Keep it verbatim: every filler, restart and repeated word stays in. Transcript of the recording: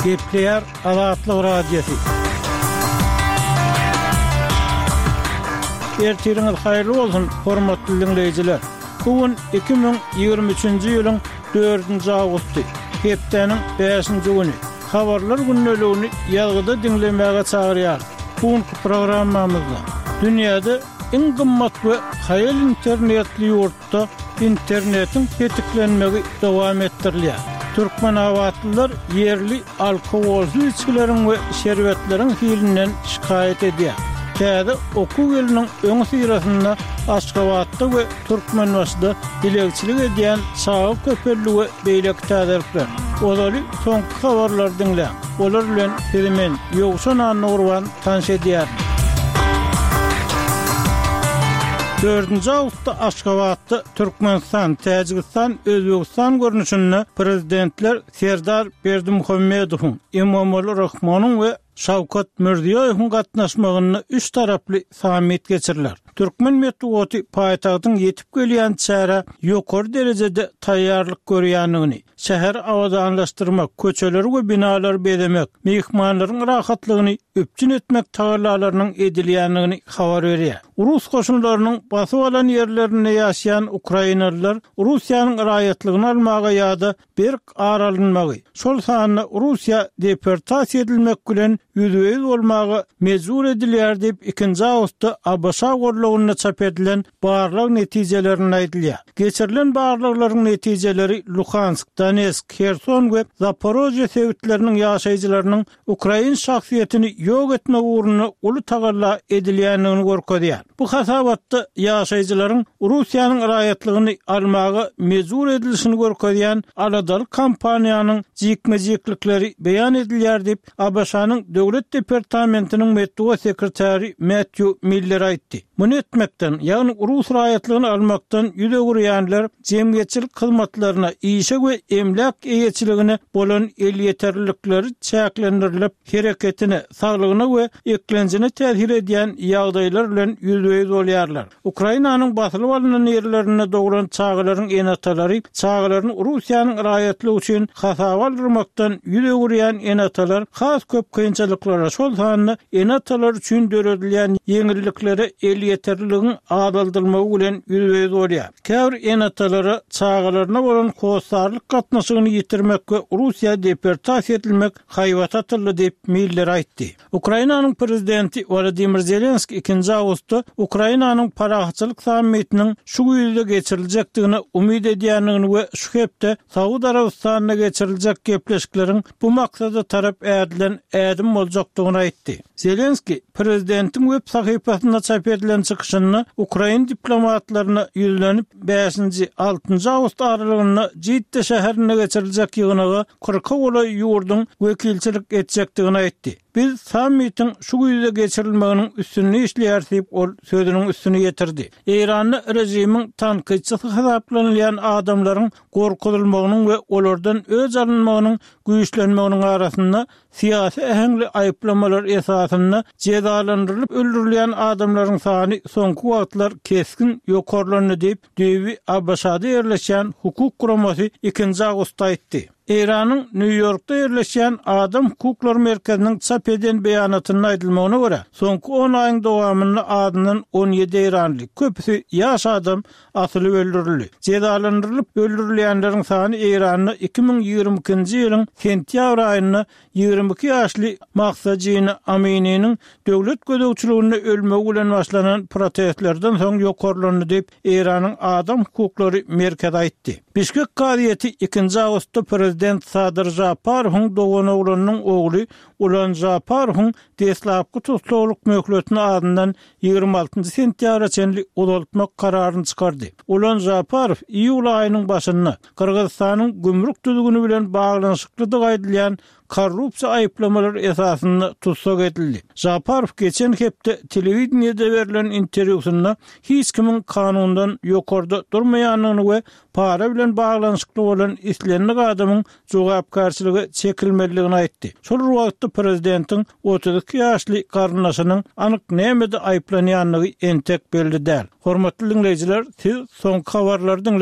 Gepleyer Azatlyk Radiosu. Ertiriniz hayırlı bolsun, hormatly dinleyijiler. Bugün iki bin ýygrimi üçinji ýylyň dördünji awgusty, hepdeniň beşinji güni. Habarlar günneligini ýalgyda dinlemäge çagyrýar. Bugünkü programmamyzda dünýäde en gymmat we haýal internetli ýurtda internetin tetiklenmegi dowam etdirilýär. Türkmen awatlylar yerli alkogolsuz içkilerin we şerbetleriň hilinden şikayet edýär. Täze okuw ýylynyň öň syrasynda Aşgabatda we Türkmenbaşyda dilegçilik edýän Saýyk Köpelli we beýleki täzelikler. Olary soňky habarlar dinle. Olar bilen Fermen ýogşan anurwan tanış edýär. dördünji awgustda Aşgabatda Türkmenistan, Täjikistan, Özbegistan görnüşinde prezidentler Serdar Berdimuhammedowyň, Emomali Rahmanyň we Şawkat Mirziýowyň gatnaşmagyny üç taraply samit geçirilýär. Türkmen metbuaty paýtagtyň ýetip gelýän çäre ýokary derejede taýýarlyk görýändigini, şäher awadanlaşdyrmak, köçeler we binalar bezemek, mehmanlaryň rahatlygyny öpçün etmek taýýarlarynyň edilýändigini habar berýär. Rus goşunlarynyň basyp alan ýerlerinde ýaşaýan Ukrainalylar Russiýanyň raýatlygyny almaga ýa-da berk aralynmagy, şol sanyny Russiýa deportasiýa edilmek bilen yüzüýüz bolmagy mejbur edilýär diýip ikinji awgustda A B S gorlugyna çap edilen barlyk netijelerini aýdylýar. Geçirilen barlyklaryň netijeleri Luhansk, Donetsk, Kherson we Zaporojye sewitleriniň ýaşaýjylarynyň Ukrain şahsiýetini ýok etmek uğruna uly tagalla edilýändigini görkezýär. Bu hasabatda ýaşaýjylaryň Russiýanyň raýatlygyny almagy mejbur edilişini görkezýän aladalyk kampaniýanyň jikmejiklikleri beýan edilýär diýip A B S-nyň Döwlet Departamentiniň metbuat sekretary Matthew Miller aýtdy. Muny etmekden, ýagny Rus raýatlygyny almakdan ýüze gürýänler jemgyýetçilik hyzmatlaryna işe we emlak eýetçiligine bolan el ýeterlilikleri çäklendirilip, hereketine, saglygyna we eklenjine täsir edýän ýagdaýlar bilen ýüzbeýiz bolýarlar. Ukrainanyň basylyp alynan ýerlerine dogran çağlaryň enatalary, çağlaryň Russiýanyň raýatlygy üçin hasaba aldyrmakdan ýüze gürýän enatalar has köp kynçylyklara şol sanyny enatalar üçin döredilýän ýeňilliklere el ýeterliligiň adaldylmagy bilen ýüzbeýiz bolýar. Käbir enatalara çağlaryna bolan howsarlyk gatnaşygyny ýitirmek we Russiýa deportasiýa edilmek haýwat atyldy diýip Miller aýtdy. Ukrainanyň prezidenti Volodymyr Zelenski ikinji awgustda Ukrainanyň parahatçylyk sammitiniň şu ýylda geçiriljekdigine umyt edýändigini we şu hepde Saudy Arabistanyna geçiriljek gepleşikleriň bu maksada tarap ädilen ädim boljakdygyny aýtdy. Zelenski prezidentiň web sahypasyna çap edilen çykyşyny Ukrain diplomatlaryna ýüzlenip beşinji altynji awgust aralygynda Jidde şäherine geçiriljek ýygynaga kırka gola ýurdun wekilçilik etjekdigini aýtdy. Biz sammitin şu ýylda geçirilmeginiň üstünni işleýär diýip ol sözüniň üstüne getirdi. Eýrany rejimiň tanqidçisi hasaplanýan adamlaryň gorkutulmagynyň we olardan öz alynmagynyň güýçlenmeginiň arasynda siyasi ähemli aýyplamalar esasynda cezalandyrylyp öldürilýän adamlaryň sany soňky wagtlar keskin ýokarlandy diýip Döwi A B S-da ýerleşen hukuk guramasy ikinji awgustda aýtdy. Eýranyň New Yorkda ýerleşen Adam Hukuklar Merkeziniň çap eden beýanatyna aýdylmagyna görä, soňky on aýyň dowamynda adynyň on ýedi eýranly köpüsi ýaş adam asyly öldürildi. Cezalandyrylyp öldürilýänleriň sany Eýranyň iki bin ýygrimi ikinji ýylyň sentýabr aýynda ýygrimi iki ýaşly Mahsadyny Aminiň döwlet gödäwçiliginde ölmegi bilen başlanan protestlerden soň ýokarlandy diýip Eýranyň Adam Hukuklary Merkezi aýtdy. Bişkek gaziýeti ikinji awgustda prezident Sadyr Japarowyň dogan oglanynyň ogly Ulan Japarowyň deslapky tutuluk möhletini adyndan ýygrimi altynji sentýabra çenli uzatmak kararyny çykardy. Ulan Japarow iýul aýynyň başynda Kyrgyzstanyň gümrük düzgünü bilen baglanyşyklydyk aýdylýan korrupsiýa aýyplamary esasynda tutsak edildi. Japarow geçen hepde telewizionyada berilen interwýusynda hiç kimin kanundan ýokarda durmaýanyny we para bilen baglanyşykly bolan islenlik adamyň jogapkarçylygy çekilmeligini aýtdy. Şol wagtda prezidentiň otuz iki ýaşly garnaşynyň anyk nämede aýyplanýanlygy entek belli däl. Hormatly dinleyijiler, siz soňky habarlardan